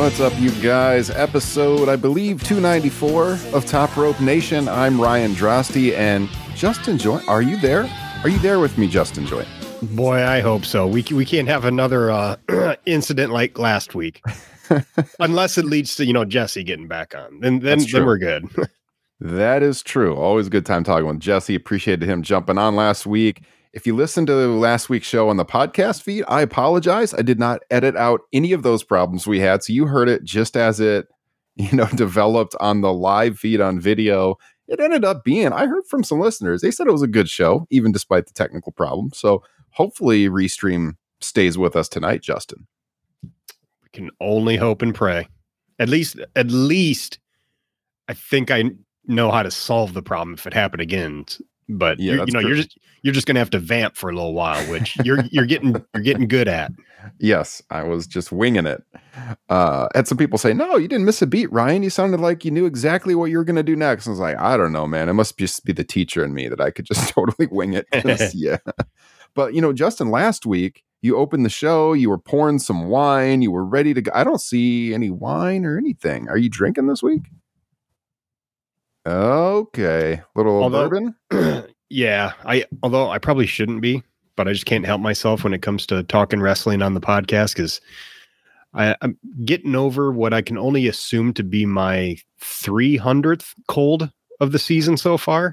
What's up, you guys? Episode, I believe, 294 of Top Rope Nation. I'm Ryan Drosty, and Justin Joy. Are you there? Are you there with me, Justin Joy? Boy, I hope so. We can't have another incident like last week, unless it leads to Jesse getting back on. Then we're good. That is true. Always a good time talking with Jesse. Appreciated him jumping on last week. If you listened to last week's show on the podcast feed, I apologize. I did not edit out any of those problems we had, so you heard it just as it, developed on the live feed on video. It ended up being, I heard from some listeners, they said it was a good show, even despite the technical problem. So hopefully Restream stays with us tonight, Justin. We can only hope and pray. At least, I think I know how to solve the problem if it happened again. But yeah, you're just gonna have to vamp for a little while, which you're getting good at. Yes, I was just winging it. Had some people say, "No, you didn't miss a beat, Ryan. You sounded like you knew exactly what you were gonna do next." I was like, "I don't know, man. It must just be the teacher in me that I could just totally wing it." Yeah, but Justin, last week you opened the show. You were pouring some wine. You were ready to go. I don't see any wine or anything. Are you drinking this week? Okay, bourbon. Yeah, although I probably shouldn't be, but I just can't help myself when it comes to talking wrestling on the podcast because I'm getting over what I can only assume to be my 300th cold of the season so far.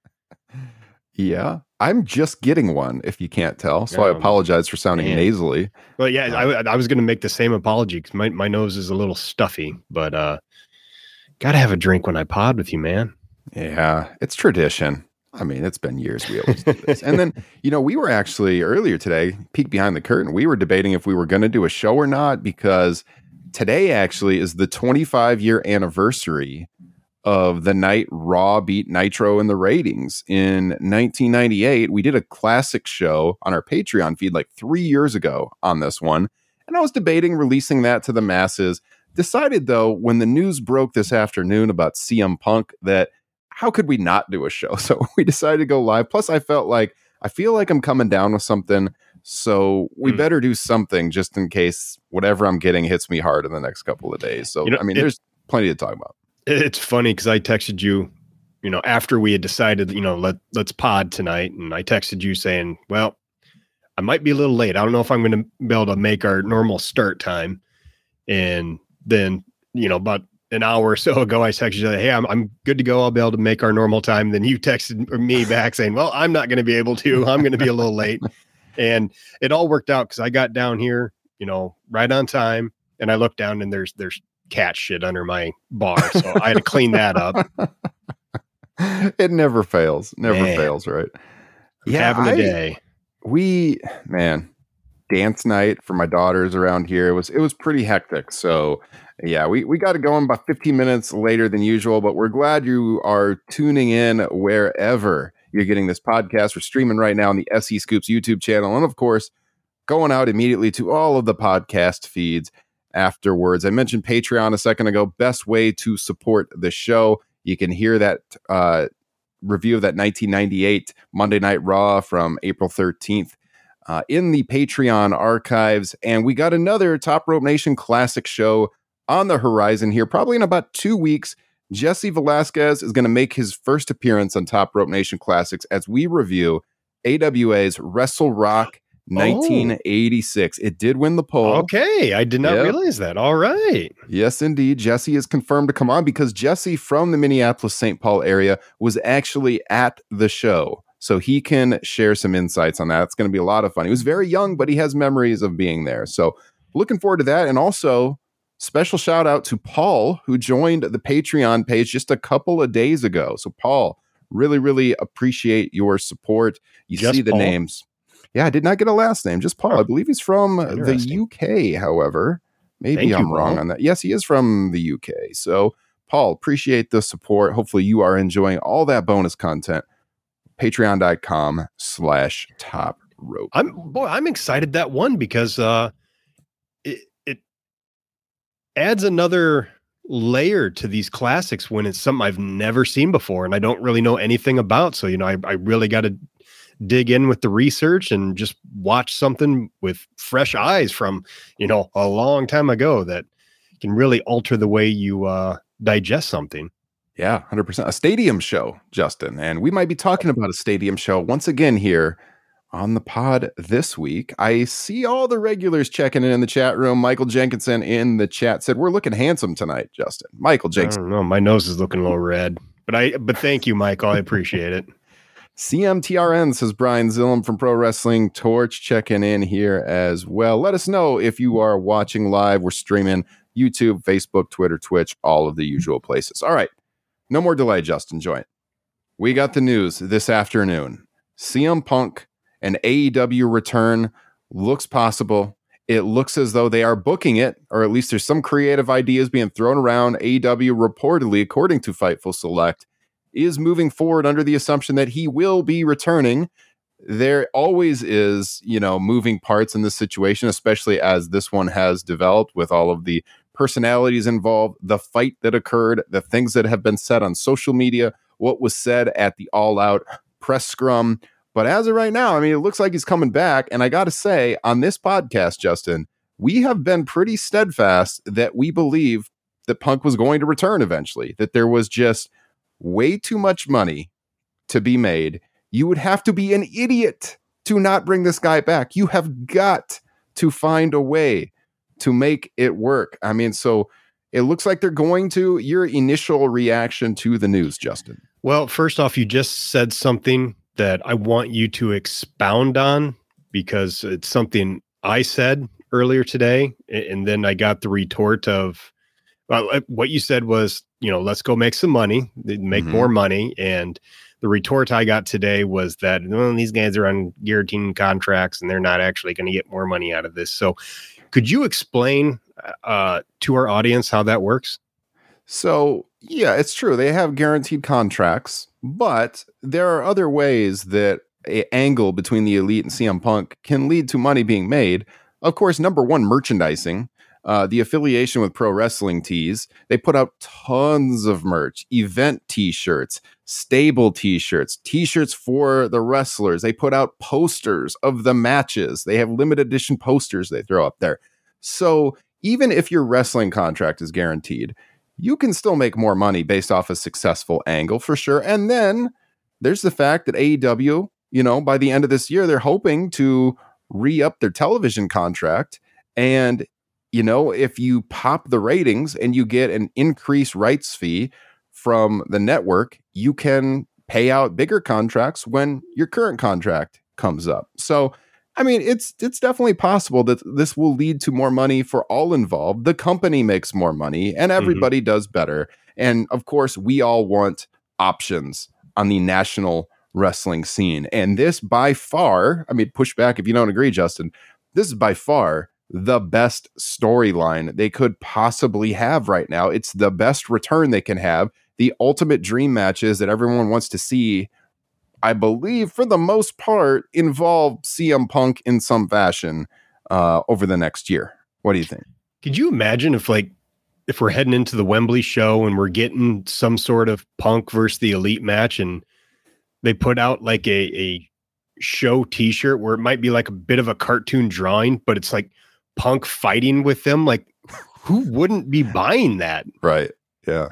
Yeah, I'm just getting one, if you can't tell. So I apologize for sounding nasally. Well, yeah, I was going to make the same apology because my nose is a little stuffy, but got to have a drink when I pod with you, man. Yeah, it's tradition. I mean, it's been years we always do this. And then, we were actually earlier today, peek behind the curtain, we were debating if we were going to do a show or not, because today actually is the 25-year anniversary of the night Raw beat Nitro in the ratings. In 1998, we did a classic show on our Patreon feed like 3 years ago on this one. And I was debating releasing that to the masses. Decided, though, when the news broke this afternoon about CM Punk, that how could we not do a show? So we decided to go live. Plus, I feel like I'm coming down with something. So we better do something just in case whatever I'm getting hits me hard in the next couple of days. So, there's plenty to talk about. It's funny because I texted you, after we had decided, let's pod tonight. And I texted you saying, well, I might be a little late. I don't know if I'm going to be able to make our normal start time. And then, about an hour or so ago, I texted you, hey, I'm good to go. I'll be able to make our normal time. Then you texted me back saying, well, I'm not going to be able to. I'm going to be a little late. And it all worked out because I got down here, right on time. And I looked down and there's cat shit under my bar. So I had to clean that up. It never fails. Never fails, right? Yeah, having a day. Dance night for my daughters around here. It was pretty hectic. So yeah, we got it going about 15 minutes later than usual, but we're glad you are tuning in wherever you're getting this podcast. We're streaming right now on the SE Scoops YouTube channel. And of course, going out immediately to all of the podcast feeds afterwards. I mentioned Patreon a second ago. Best way to support the show. You can hear that review of that 1998 Monday Night Raw from April 13th. In the Patreon archives. And we got another Top Rope Nation classic show on the horizon here. Probably in about 2 weeks, Jesse Velasquez is going to make his first appearance on Top Rope Nation Classics as we review AWA's Wrestle Rock 1986. It did win the poll. Okay, I did not realize that. All right. Yes, indeed. Jesse is confirmed to come on because Jesse from the Minneapolis-St. Paul area was actually at the show. So he can share some insights on that. It's going to be a lot of fun. He was very young, but he has memories of being there. So looking forward to that. And also, special shout out to Paul, who joined the Patreon page just a couple of days ago. So Paul, really, really appreciate your support. You just see the Paul names. Yeah, I did not get a last name, just Paul. I believe he's from the UK, however. Maybe I'm wrong on that. Yes, he is from the UK. So Paul, appreciate the support. Hopefully you are enjoying all that bonus content. Patreon.com/Top Rope. I'm excited that one because it adds another layer to these classics when it's something I've never seen before and I don't really know anything about. So, I really got to dig in with the research and just watch something with fresh eyes from, a long time ago that, can really alter the way you digest something. Yeah, 100%. A stadium show, Justin. And we might be talking about a stadium show once again here on the pod this week. I see all the regulars checking in the chat room. Michael Jenkinson in the chat said, we're looking handsome tonight, Justin. Michael Jenkinson. I don't know. My nose is looking a little red. But thank you, Michael. I appreciate it. CMTRN, says Brian Zillum from Pro Wrestling Torch, checking in here as well. Let us know if you are watching live. We're streaming YouTube, Facebook, Twitter, Twitch, all of the usual places. All right. No more delay, Justin. Join. We got the news this afternoon. CM Punk and AEW return looks possible. It looks as though they are booking it, or at least there's some creative ideas being thrown around. AEW reportedly, according to Fightful Select, is moving forward under the assumption that he will be returning. There always is, moving parts in this situation, especially as this one has developed with all of the personalities involved, the fight that occurred, the things that have been said on social media, what was said at the All Out press scrum. But as of right now, it looks like he's coming back. And I got to say, on this podcast, Justin, we have been pretty steadfast that we believe that Punk was going to return eventually, that there was just way too much money to be made. You would have to be an idiot to not bring this guy back. You have got to find a way to make it work. So it looks like they're going to. Your initial reaction to the news, Justin? Well, first off, you just said something that I want you to expound on, because it's something I said earlier today. And then I got the retort of, what you said was, let's go make some money, make more money. And the retort I got today was that, these guys are on guaranteed contracts and they're not actually going to get more money out of this. So could you explain to our audience how that works? So, yeah, it's true. They have guaranteed contracts, but there are other ways that an angle between the Elite and CM Punk can lead to money being made. Of course, number one, merchandising. The affiliation with Pro Wrestling Tees, they put out tons of merch, event t-shirts, stable t-shirts, t-shirts for the wrestlers. They put out posters of the matches. They have limited edition posters they throw up there. So even if your wrestling contract is guaranteed, you can still make more money based off a successful angle for sure. And then there's the fact that AEW, by the end of this year, they're hoping to re-up their television contract. And if you pop the ratings and you get an increased rights fee from the network, you can pay out bigger contracts when your current contract comes up. So, it's definitely possible that this will lead to more money for all involved. The company makes more money and everybody does better. And of course, we all want options on the national wrestling scene. And this by far, push back if you don't agree, Justin, this is by far the best storyline they could possibly have right now. It's the best return they can have. The ultimate dream matches that everyone wants to see, I believe, for the most part, involve CM Punk in some fashion over the next year. What do you think? Could you imagine if we're heading into the Wembley show and we're getting some sort of Punk versus the Elite match, and they put out like a show t-shirt where it might be like a bit of a cartoon drawing, but it's like Punk fighting with them? Like, who wouldn't be buying that? Right. Yeah.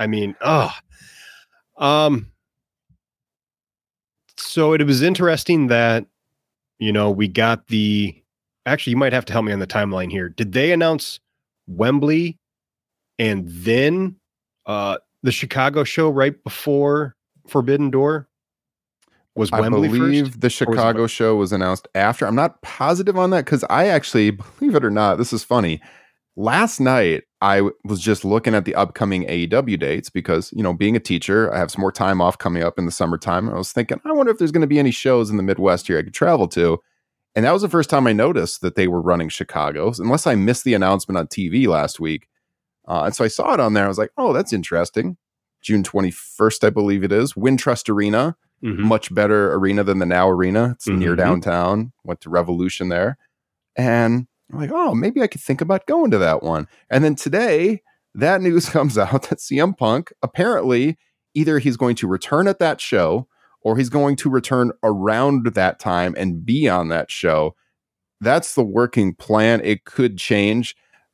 So it was interesting that, we got actually, you might have to help me on the timeline here. Did they announce Wembley and then the Chicago show right before Forbidden Door? Was Wembley first? I believe the Chicago show was announced after. I'm not positive on that because I actually, believe it or not, this is funny. Last night, I was just looking at the upcoming AEW dates because, being a teacher, I have some more time off coming up in the summertime. I was thinking, I wonder if there's going to be any shows in the Midwest here I could travel to. And that was the first time I noticed that they were running Chicago's, unless I missed the announcement on TV last week. And so I saw it on there. I was like, oh, that's interesting. June 21st, I believe it is. Wintrust Arena. Much better arena than the Now Arena. It's near downtown. Went to Revolution there. And I'm like, oh, maybe I could think about going to that one. And then today, that news comes out that CM Punk, apparently, either he's going to return at that show or he's going to return around that time and be on that show. That's the working plan. It could change.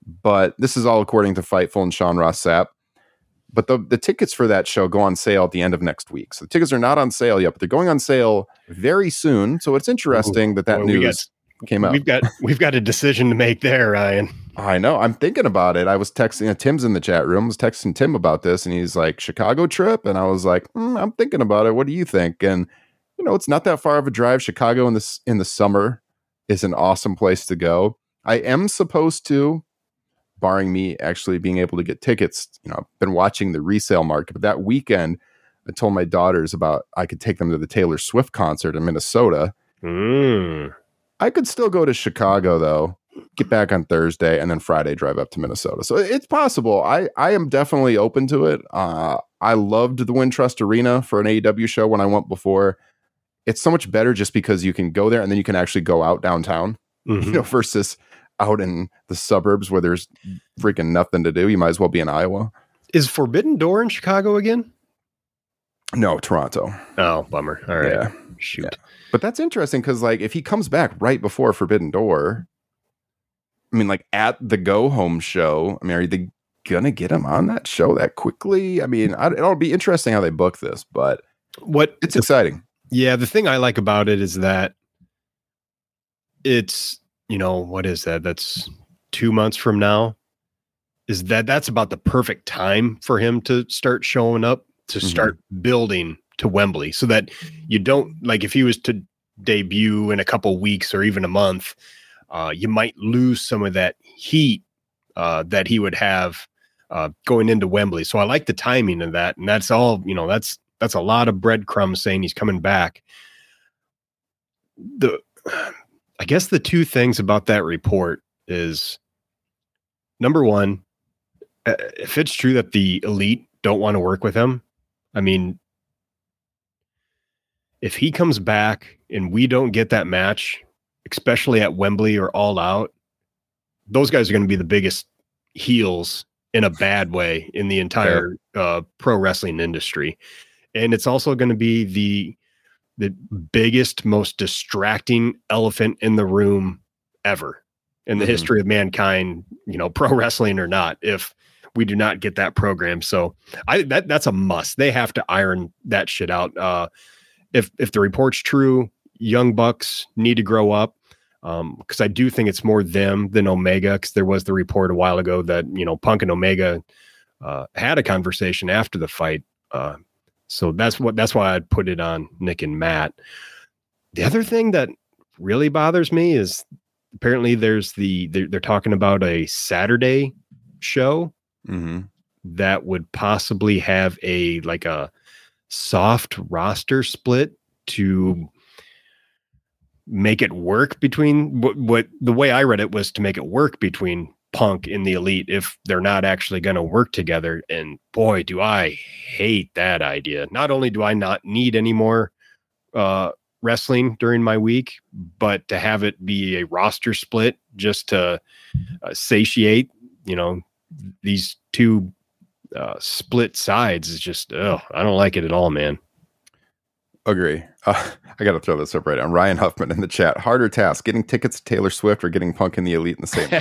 But this is all according to Fightful and Sean Ross Sapp. But the tickets for that show go on sale at the end of next week. So the tickets are not on sale yet, but they're going on sale very soon. So it's interesting that news came out. We've got a decision to make there, Ryan. I know. I'm thinking about it. I was texting Tim's in the chat room. I was texting Tim about this, and he's like, Chicago trip? And I was like, I'm thinking about it. What do you think? And, it's not that far of a drive. Chicago in the summer is an awesome place to go. I am supposed to, barring me actually being able to get tickets, I've been watching the resale market, but that weekend I told my daughters about I could take them to the Taylor Swift concert in Minnesota. I could still go to Chicago though, get back on Thursday, and then Friday drive up to Minnesota. So it's possible. I am definitely open to it. I loved the Wintrust Arena for an AEW show when I went before. It's so much better just because you can go there and then you can actually go out downtown, versus out in the suburbs where there's freaking nothing to do. You might as well be in Iowa. Is Forbidden Door in Chicago again? No, Toronto. Oh, bummer. All right. Yeah. Shoot. Yeah. But that's interesting because, like, if he comes back right before Forbidden Door, I mean, like, at the Go Home show, I mean, are they going to get him on that show that quickly? I mean, it'll be interesting how they book this, but it's exciting. Yeah, the thing I like about it is that it's, what is that? That's 2 months from now. Is that's about the perfect time for him to start showing up, to start building to Wembley, so that you don't, like, if he was to debut in a couple weeks or even a month, you might lose some of that heat that he would have going into Wembley. So I like the timing of that. And that's all, that's a lot of breadcrumbs saying he's coming back. I guess the two things about that report is, number one, if it's true that the Elite don't want to work with him, I mean, if he comes back and we don't get that match, especially at Wembley or All Out, those guys are going to be the biggest heels in a bad way in the entire pro wrestling industry. And it's also going to be the biggest, most distracting elephant in the room ever in the history of mankind, pro wrestling or not, if we do not get that program. So that's a must. They have to iron that shit out. If the report's true, Young Bucks need to grow up. Because I do think it's more them than Omega, because there was the report a while ago that, Punk and Omega had a conversation after the fight. So that's why I'd put it on Nick and Matt. The other thing that really bothers me is apparently they're talking about a Saturday show that would possibly have a soft roster split to make it work between what the way I read it was to make it work between Punk and the Elite if they're not actually going to work together. And boy, do I hate that idea. Not only do I not need any more wrestling during my week, but to have it be a roster split just to satiate, these two split sides is just, I don't like it at all, man. Agree. I got to throw this up right now. Ryan Huffman in the chat. Harder task, getting tickets to Taylor Swift or getting Punk and the Elite in the same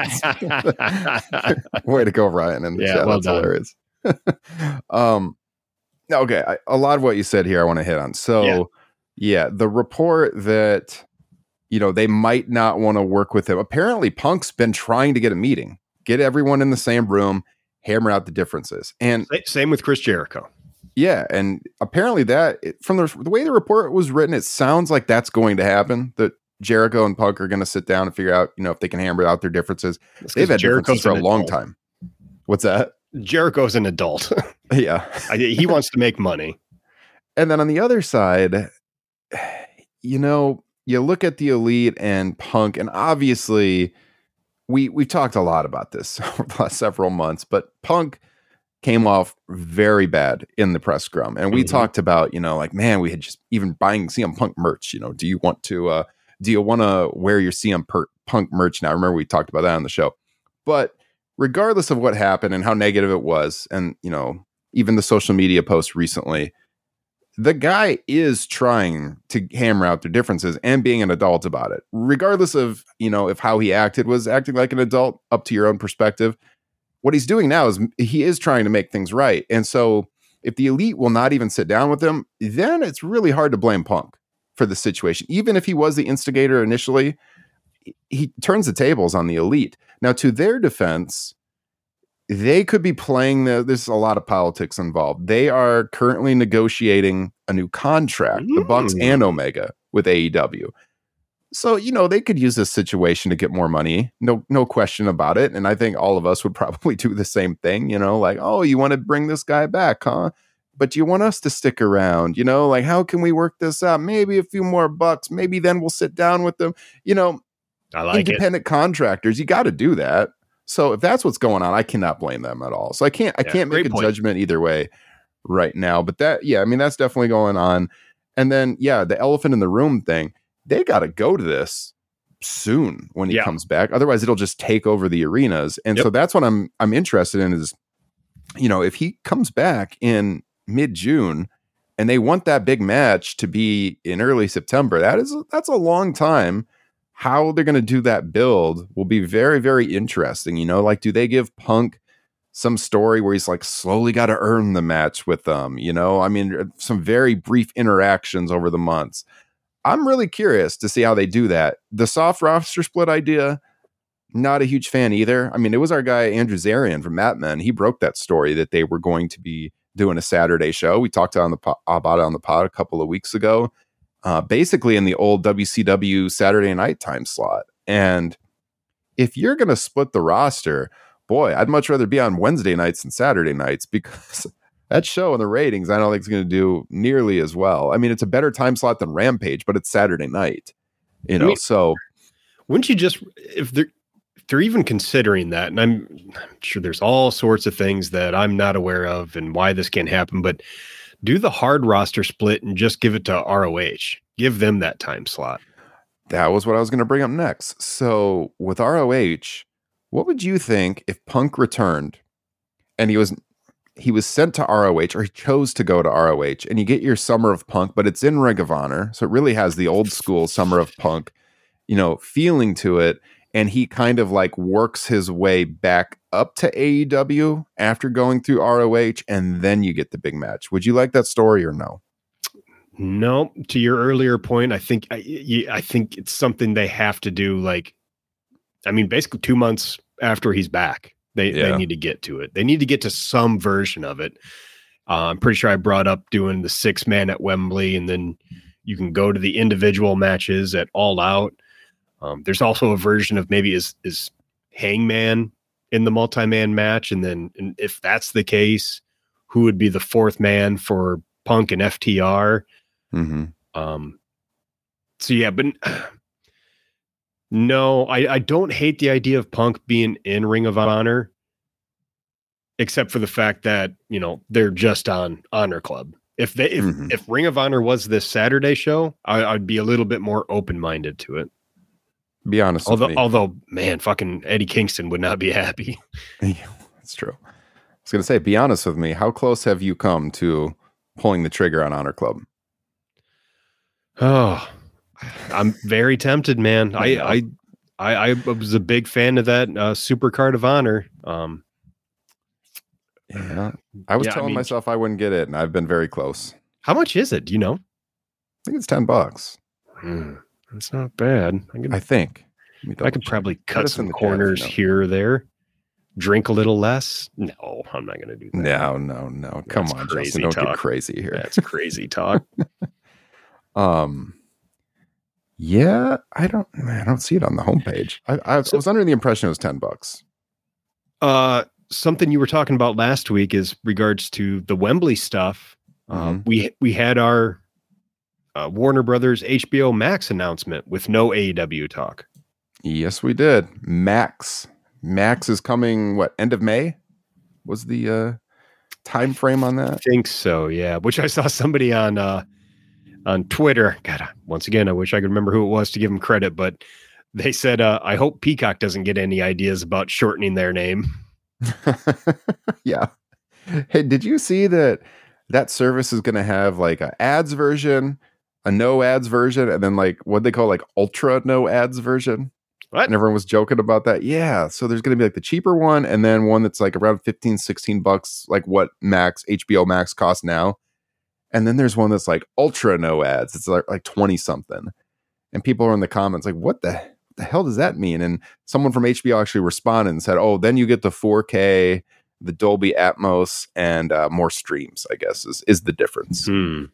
room. Way to go, Ryan, in the chat. Well That's hilarious. Okay. A lot of what you said here I want to hit on. So, the report that, they might not want to work with him. Apparently, Punk's been trying to get a meeting, get everyone in the same room, hammer out the differences. And same with Chris Jericho. Yeah, and apparently from the way the report was written, it sounds like that's going to happen, that Jericho and Punk are going to sit down and figure out, if they can hammer out their differences. They've had differences for a long time. What's that? Jericho's an adult. Yeah. He wants to make money. And then on the other side, you look at the Elite and Punk, and obviously we've talked a lot about this over the last several months, but Punk came off very bad in the press scrum. And we talked about, man, we had just even buying CM Punk merch, do you want to wear your CM Punk merch now? I remember we talked about that on the show. But regardless of what happened and how negative it was, and, even the social media posts recently, the guy is trying to hammer out their differences and being an adult about it, regardless of, if how he acted was acting like an adult, up to your own perspective. What he's doing now is he is trying to make things right. And so if the Elite will not even sit down with him, then it's really hard to blame Punk for the situation. Even if he was the instigator initially, he turns the tables on the Elite. Now, to their defense, they could be playing there's a lot of politics involved. They are currently negotiating a new contract, the Bucks and Omega, with AEW. So, they could use this situation to get more money. No question about it. And I think all of us would probably do the same thing, like, oh, you want to bring this guy back, huh? But you want us to stick around, like, how can we work this out? Maybe a few more bucks. Maybe then we'll sit down with them. I like independent contractors, you got to do that. So if that's what's going on, I cannot blame them at all. So I can't make a judgment either way right now. But that's definitely going on. And then, the elephant in the room thing, they got to go to this soon when he comes back. Otherwise, it'll just take over the arenas. And so that's what I'm interested in is, if he comes back in mid-June and they want that big match to be in early September, that's a long time. How they're going to do that build will be very, very interesting. Like, do they give Punk some story where he's like slowly got to earn the match with them? Some very brief interactions over the months. I'm really curious to see how they do that. The soft roster split idea, not a huge fan either. It was our guy Andrew Zarian from Mat Men. He broke that story that they were going to be doing a Saturday show. We talked about it on the pod a couple of weeks ago. Basically in the old WCW Saturday night time slot. And if you're going to split the roster, boy, I'd much rather be on Wednesday nights than Saturday nights, because that show and the ratings, I don't think it's going to do nearly as well. It's a better time slot than Rampage, but it's Saturday night, so wouldn't you just, if they're even considering that, and I'm sure there's all sorts of things that I'm not aware of and why this can't happen, but do the hard roster split and just give it to ROH. Give them that time slot. That was what I was going to bring up next. So with ROH, what would you think if Punk returned and he was sent to ROH, or he chose to go to ROH, and you get your Summer of Punk, but it's in Ring of Honor. So it really has the old school Summer of Punk, feeling to it. And he kind of like works his way back up to AEW after going through ROH, and then you get the big match. Would you like that story or no? No. To your earlier point, I think it's something they have to do. Like, basically 2 months after he's back, they need to get to it. They need to get to some version of it. I'm pretty sure I brought up doing the 6-man at Wembley, and then you can go to the individual matches at All Out. There's also a version of maybe is Hangman in the multi-man match. And if that's the case, who would be the 4th man for Punk and FTR? Mm-hmm. But no, I don't hate the idea of Punk being in Ring of Honor, except for the fact that, they're just on Honor Club. If Ring of Honor was this Saturday show, I'd be a little bit more open-minded to it. Be honest with me. Although, man, fucking Eddie Kingston would not be happy. Yeah, that's true. I was going to say, be honest with me. How close have you come to pulling the trigger on Honor Club? Oh, I'm very tempted, man. I was a big fan of that Super Card of Honor. Yeah, I was telling myself I wouldn't get it, and I've been very close. How much is it? Do you know? I think it's $10. That's not bad. I think. I could probably cut some corners here or there. Drink a little less. No, I'm not going to do that. No. Come on, Justin. Don't get crazy here. That's crazy talk. Yeah, I don't see it on the homepage. I was under the impression it was $10. Something you were talking about last week is regards to the Wembley stuff. We had our Warner Brothers HBO Max announcement with no AEW talk. Yes, we did. Max is coming. End of May was the time frame on that? I think so. Yeah. Which I saw somebody on Twitter. God, once again, I wish I could remember who it was to give them credit, but they said, I hope Peacock doesn't get any ideas about shortening their name. Yeah. Hey, did you see that that service is going to have like a ads version, a no ads version, and then like what they call like ultra no ads version. What? And everyone was joking about that. Yeah. So there's going to be like the cheaper one and then one that's like around 15, 16 bucks, like what HBO Max costs now. And then there's one that's like ultra no ads. It's like 20 something. And people are in the comments like, what the hell does that mean? And someone from HBO actually responded and said, oh, then you get the 4K, the Dolby Atmos, and more streams, I guess is the difference.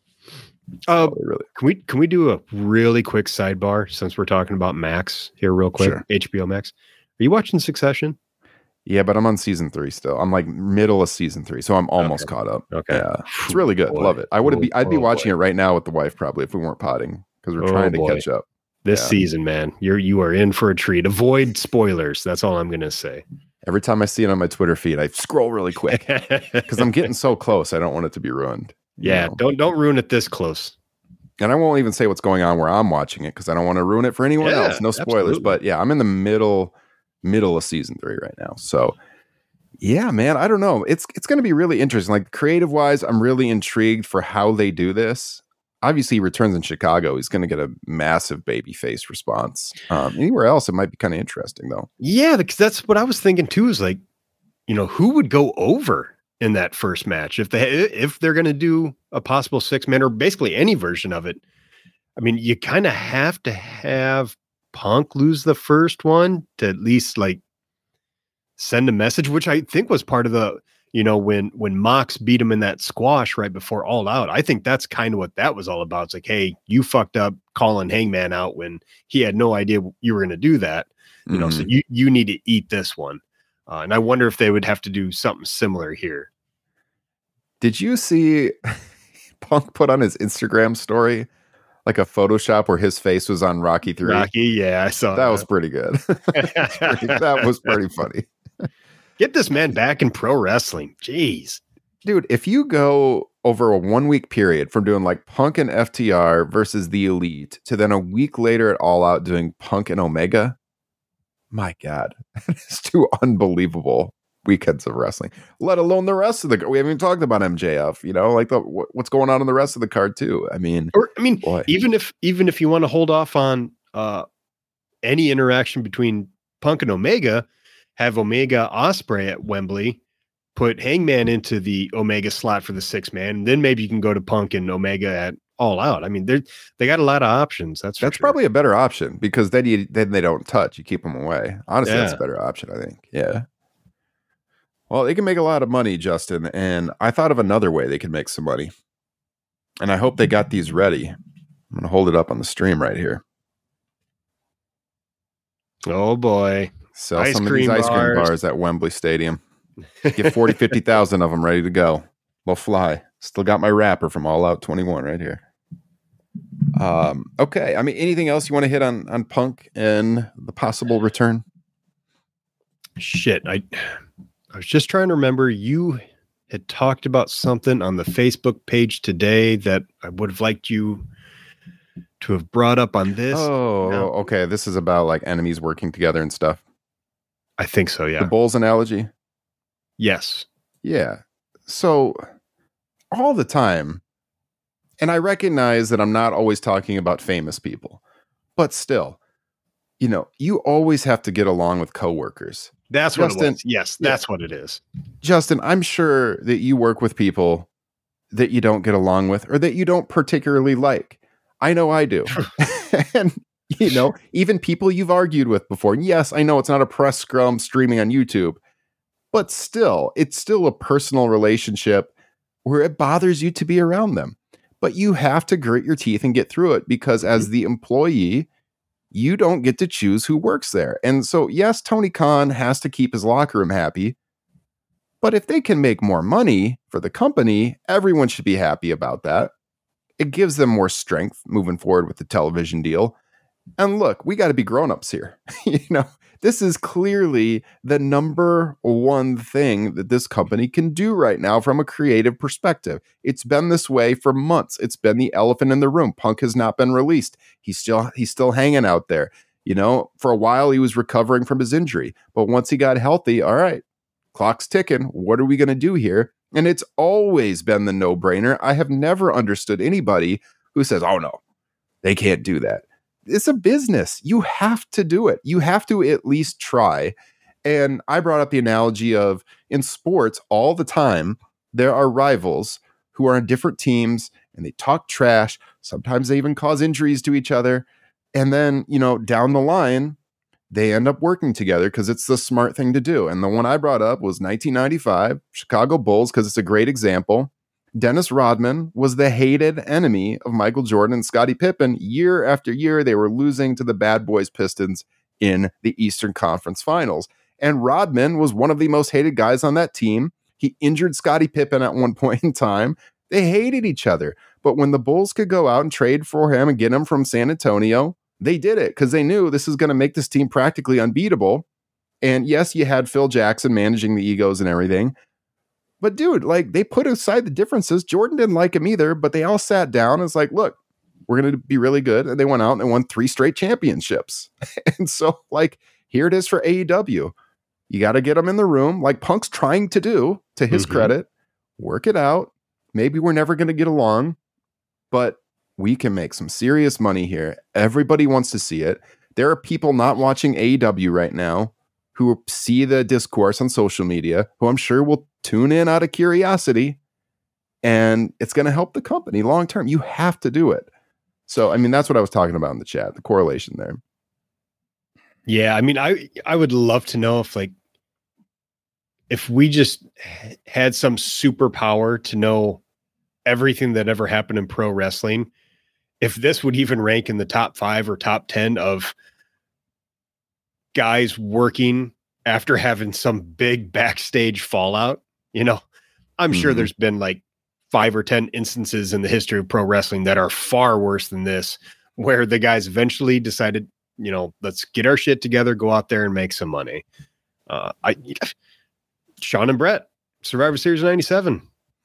Really. Can we do a really quick sidebar since we're talking about Max here real quick? Sure. HBO Max. Are you watching Succession? Yeah, but I'm on season 3 still. I'm like middle of season 3, so I'm almost caught up. Okay. Yeah. It's really good. Love it. I'd be watching it right now with the wife probably if we weren't potting because we're trying to catch up. This season, man. You are in for a treat. Avoid spoilers. That's all I'm gonna say. Every time I see it on my Twitter feed, I scroll really quick because I'm getting so close. I don't want it to be ruined. Yeah, don't ruin it this close. And I won't even say what's going on where I'm watching it because I don't want to ruin it for anyone else. No spoilers. Absolutely. But yeah, I'm in the middle of season 3 right now. So yeah, man, I don't know. It's going to be really interesting. Like creative wise, I'm really intrigued for how they do this. Obviously, he returns in Chicago. He's going to get a massive babyface response. Anywhere else, it might be kind of interesting though. Yeah, because that's what I was thinking too. Is like, who would go over in that first match if they're going to do a possible 6-man or basically any version of it. I mean, you kind of have to have Punk lose the first one to at least like send a message, which I think was part of the, when Mox beat him in that squash right before All Out. I think that's kind of what that was all about. It's like, hey, you fucked up calling Hangman out when he had no idea you were going to do that. So you need to eat this one. And I wonder if they would have to do something similar here. Did you see Punk put on his Instagram story like a Photoshop where his face was on Rocky 3? Rocky, yeah, I saw that. That was pretty good. That was pretty funny. Get this man back in pro wrestling. Jeez. Dude, if you go over a 1-week period from doing like Punk and FTR versus the Elite to then a week later at All Out doing Punk and Omega, my God, it's 2 unbelievable weekends of wrestling, let alone the rest of we haven't even talked about MJF, like what's going on in the rest of the card too. I mean, boy. even if you want to hold off on any interaction between Punk and Omega, have Omega Ospreay at Wembley, put Hangman into the Omega slot for the 6-man, and then maybe you can go to Punk and Omega at All Out. I mean, they got a lot of options. That's sure. Probably a better option because then they don't touch. You keep them away. Honestly, that's a better option, I think. Yeah. Well, they can make a lot of money, Justin, and I thought of another way they could make some money. And I hope they got these ready. I'm going to hold it up on the stream right here. Oh, boy. Sell some of these ice cream bars at Wembley Stadium. Get 40, 50,000 of them ready to go. They'll fly. Still got my wrapper from All Out 21 right here. Okay. I mean, anything else you want to hit on Punk and the possible return? Shit. I was just trying to remember. You had talked about something on the Facebook page today that I would have liked you to have brought up on this. Oh, no. Okay. This is about like enemies working together and stuff. I think so, yeah. The Bulls analogy? Yes. Yeah. So all the time, and I recognize that I'm not always talking about famous people, but still, you always have to get along with coworkers. That's what it was. Yes, that's what it is. Justin, I'm sure that you work with people that you don't get along with or that you don't particularly like. I know I do. And even people you've argued with before. And yes, I know it's not a press scrum streaming on YouTube, but still, it's still a personal relationship where it bothers you to be around them. But you have to grit your teeth and get through it because as the employee, you don't get to choose who works there. And so, yes, Tony Khan has to keep his locker room happy. But if they can make more money for the company, everyone should be happy about that. It gives them more strength moving forward with the television deal. And look, we got to be grown-ups here. This is clearly the number one thing that this company can do right now from a creative perspective. It's been this way for months. It's been the elephant in the room. Punk has not been released. He's still hanging out there. For a while he was recovering from his injury, but once he got healthy, all right, clock's ticking. What are we going to do here? And it's always been the no-brainer. I have never understood anybody who says, oh no, they can't do that. It's a business. You have to do it. You have to at least try. And I brought up the analogy of in sports all the time, there are rivals who are on different teams and they talk trash. Sometimes they even cause injuries to each other. And then, down the line, they end up working together because it's the smart thing to do. And the one I brought up was 1995, Chicago Bulls, because it's a great example. Dennis Rodman was the hated enemy of Michael Jordan and Scottie Pippen. Year after year, they were losing to the bad boys Pistons in the Eastern Conference Finals. And Rodman was one of the most hated guys on that team. He injured Scottie Pippen at one point in time. They hated each other. But when the Bulls could go out and trade for him and get him from San Antonio, they did it because they knew this is going to make this team practically unbeatable. And yes, you had Phil Jackson managing the egos and everything. But dude, they put aside the differences. Jordan didn't like him either, but they all sat down and it's like, look, we're going to be really good. And they went out and they won 3 straight championships. And so here it is for AEW. You got to get them in the room like Punk's trying to do, to his credit, work it out. Maybe we're never going to get along, but we can make some serious money here. Everybody wants to see it. There are people not watching AEW right now who see the discourse on social media, who I'm sure will tune in out of curiosity, and it's going to help the company long term. You have to do it. So, that's what I was talking about in the chat, the correlation there. Yeah, I would love to know if we just had some superpower to know everything that ever happened in pro wrestling, if this would even rank in the top 5 or top 10 of guys working after having some big backstage fallout. I'm sure there's been 5 or 10 instances in the history of pro wrestling that are far worse than this, where the guys eventually decided, let's get our shit together, go out there and make some money. Shawn and Brett, Survivor Series 97,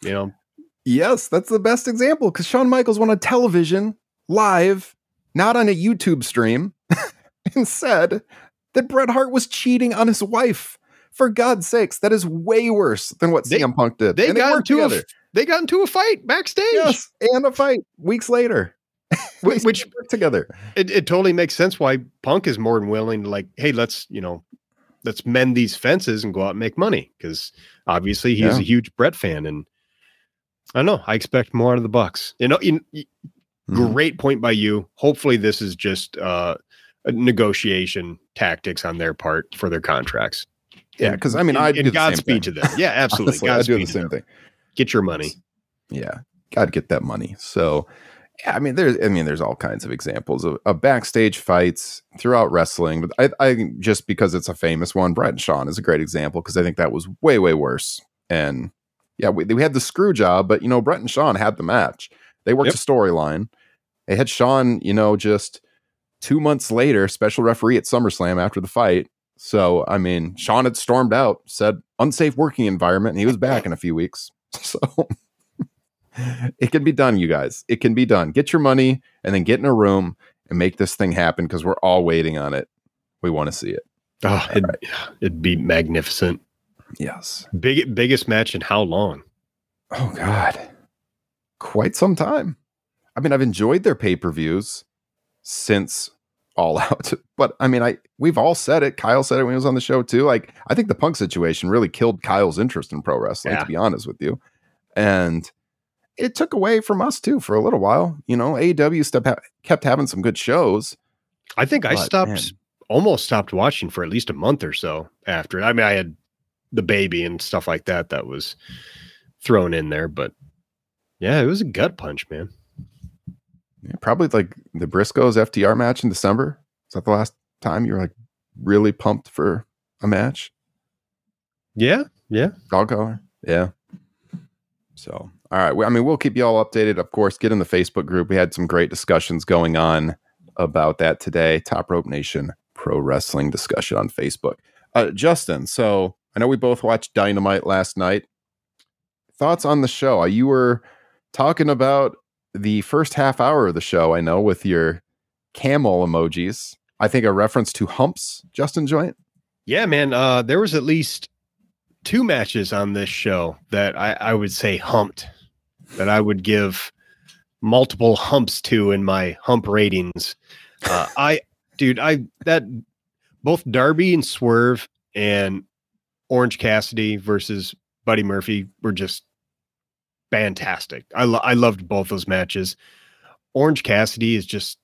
Yes, that's the best example because Shawn Michaels went on television live, not on a YouTube stream, and said that Bret Hart was cheating on his wife. For God's sakes, that is way worse than what CM Punk did. They got into a fight backstage. Yes, and a fight weeks later. Which worked together. It totally makes sense why Punk is more than willing to hey, let's mend these fences and go out and make money, because obviously he's a huge Bret fan, and I don't know. I expect more out of the Bucks. Great point by you. Hopefully this is just a negotiation tactics on their part for their contracts. Yeah, because I do Godspeed to them. Yeah, absolutely. Honestly, I do the same thing. Get your money. Yeah, got to get that money. So, yeah, there's all kinds of examples of backstage fights throughout wrestling. But I think just because it's a famous one, Bret and Shawn is a great example because I think that was way, way worse. And yeah, we had the screw job, but Bret and Shawn had the match. They worked a storyline. They had Shawn, just 2 months later, special referee at SummerSlam after the fight. So, Shawn had stormed out, said unsafe working environment, and he was back in a few weeks. So it can be done, you guys. It can be done. Get your money and then get in a room and make this thing happen because we're all waiting on it. We want to see it. Oh, it'd be magnificent. Yes. Biggest match in how long? Oh, God. Quite some time. I've enjoyed their pay-per-views since All Out. But, we've all said it. Kyle said it when he was on the show, too. I think the Punk situation really killed Kyle's interest in pro wrestling, to be honest with you. And it took away from us, too, for a little while. AEW kept having some good shows. I think I almost stopped watching for at least a month or so after it. I had the baby and stuff like that was thrown in there, but yeah, it was a gut punch, man. Yeah, probably the Briscoes FTR match in December. Is that the last time you were really pumped for a match? Yeah. Dog collar. Yeah. So, all right. We'll keep you all updated. Of course, get in the Facebook group. We had some great discussions going on about that today. Top Rope Nation Pro Wrestling discussion on Facebook. Justin, so I know we both watched Dynamite last night. Thoughts on the show? You were talking about the first half hour of the show, I know, with your camel emojis. I think a reference to humps, Justin Joint. Yeah, man. There was at least two matches on this show that I would say humped, that I would give multiple humps to in my hump ratings. Both Darby and Swerve and Orange Cassidy versus Buddy Murphy were just fantastic. I loved both those matches. Orange Cassidy is just,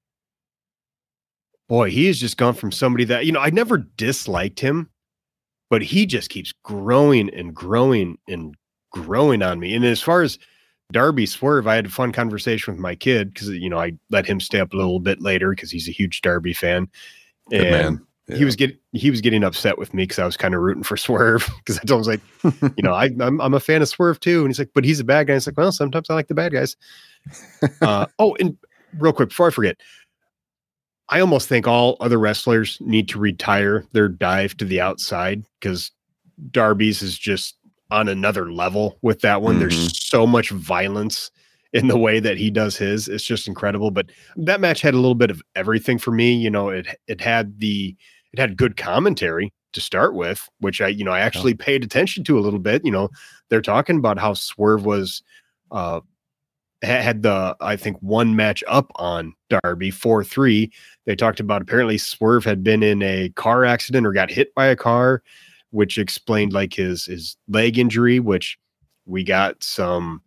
boy, he has just gone from somebody that, I never disliked him, but he just keeps growing and growing and growing on me. And as far as Darby Swerve, I had a fun conversation with my kid because, I let him stay up a little bit later because he's a huge Darby fan. Good man. Yeah. He was getting upset with me because I was kind of rooting for Swerve because I told him, like, I'm a fan of Swerve too. And he's like, but he's a bad guy. It's like, well, sometimes I like the bad guys. And real quick, before I forget, I almost think all other wrestlers need to retire their dive to the outside because Darby's is just on another level with that one. Mm-hmm. There's so much violence in the way that he does his. It's just incredible. But that match had a little bit of everything for me. It had good commentary to start with, which I actually paid attention to a little bit. They're talking about how Swerve was had the, I think, one match up on Darby 4-3. They talked about apparently Swerve had been in a car accident or got hit by a car, which explained like his leg injury, which we got some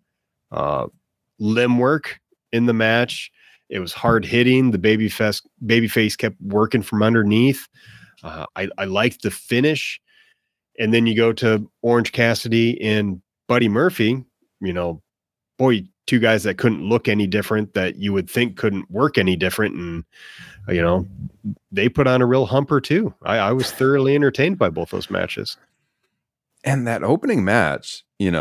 limb work in the match. It was hard hitting. The babyface kept working from underneath. I liked the finish. And then you go to Orange Cassidy and Buddy Murphy, boy, two guys that couldn't look any different, that you would think couldn't work any different. And, they put on a real humper too. I was thoroughly entertained by both those matches. And that opening match,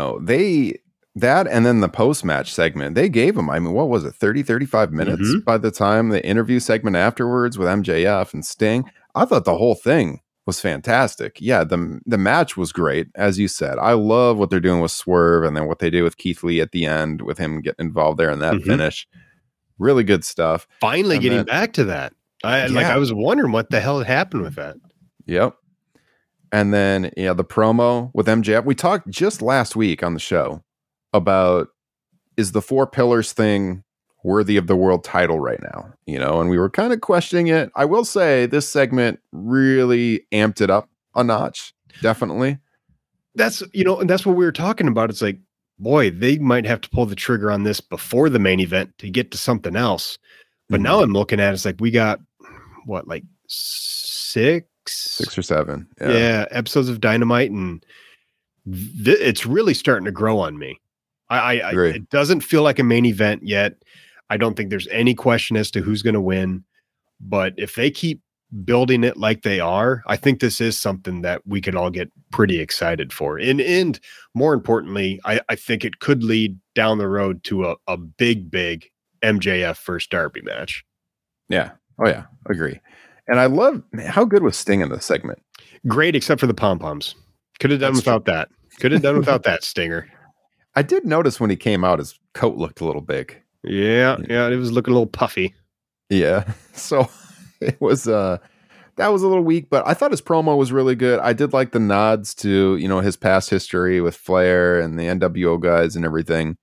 that and then the post-match segment, they gave them, what was it, 30, 35 minutes by the time the interview segment afterwards with MJF and Sting. I thought the whole thing was fantastic. Yeah, the match was great, as you said. I love what they're doing with Swerve and then what they do with Keith Lee at the end with him getting involved there in that finish. Really good stuff. Finally getting back to that. I was wondering what the hell had happened with that. Yep. And then, the promo with MJF. We talked just last week on the show about, is the Four Pillars thing worthy of the world title right now? And we were kind of questioning it. I will say this segment really amped it up a notch. Definitely. That's, and that's what we were talking about. It's like, boy, they might have to pull the trigger on this before the main event to get to something else. But now I'm looking at it, it's like we got what, like six or seven. Yeah. Episodes of Dynamite. And it's really starting to grow on me. It doesn't feel like a main event yet. I don't think there's any question as to who's going to win. But if they keep building it like they are, I think this is something that we could all get pretty excited for. And more importantly, I think it could lead down the road to a big MJF versus Darby match. Yeah. Oh, yeah. Agree. And I love, how good was Sting in this segment? Great, except for the pom-poms. Could have done without that. Could have done without that, Stinger. I did notice when he came out, his coat looked a little big. Yeah, it was looking a little puffy. Yeah, so it was that was a little weak, but I thought his promo was really good. I did like the nods to his past history with Flair and the NWO guys and everything.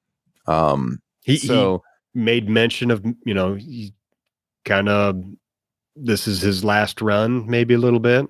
He made mention of he kind of, this is his last run, maybe a little bit.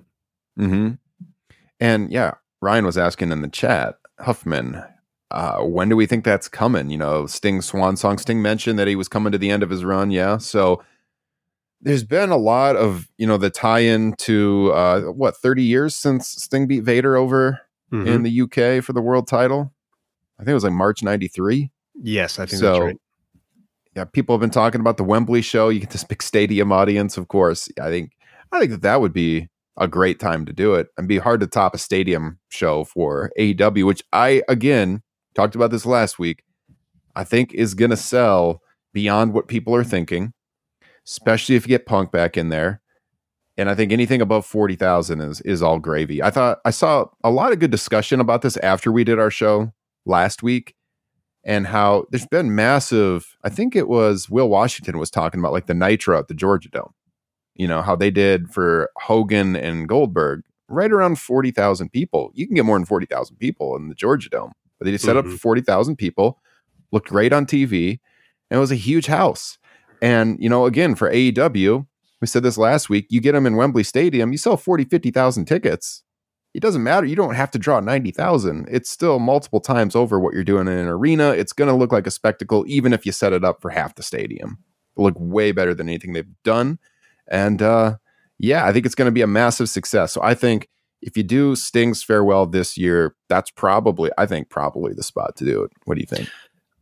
And yeah, Ryan was asking in the chat, Huffman, when do we think that's coming? Sting's swan song. Sting mentioned that he was coming to the end of his run. Yeah. So there's been a lot of, the tie-in to 30 years since Sting beat Vader over in the UK for the world title. I think it was like March 93. Yes, I think that's right. Yeah, people have been talking about the Wembley show. You get this big stadium audience, of course. I think that would be a great time to do it. And be hard to top a stadium show for AEW, which I, again, talked about this last week, I think is going to sell beyond what people are thinking, especially if you get Punk back in there. And I think anything above 40,000 is all gravy. I saw a lot of good discussion about this after we did our show last week, and how there's been massive, I think it was Will Washington was talking about like the Nitro at the Georgia Dome, how they did for Hogan and Goldberg right around 40,000 people. You can get more than 40,000 people in the Georgia Dome, but they set up for 40,000 people, looked great on TV, and it was a huge house. And, again, for AEW, we said this last week, you get them in Wembley Stadium, you sell 40, 50,000 tickets. It doesn't matter. You don't have to draw 90,000. It's still multiple times over what you're doing in an arena. It's going to look like a spectacle, even if you set it up for half the stadium. It'll look way better than anything they've done. And I think it's going to be a massive success. So I think if you do Sting's farewell this year, that's probably the spot to do it. What do you think?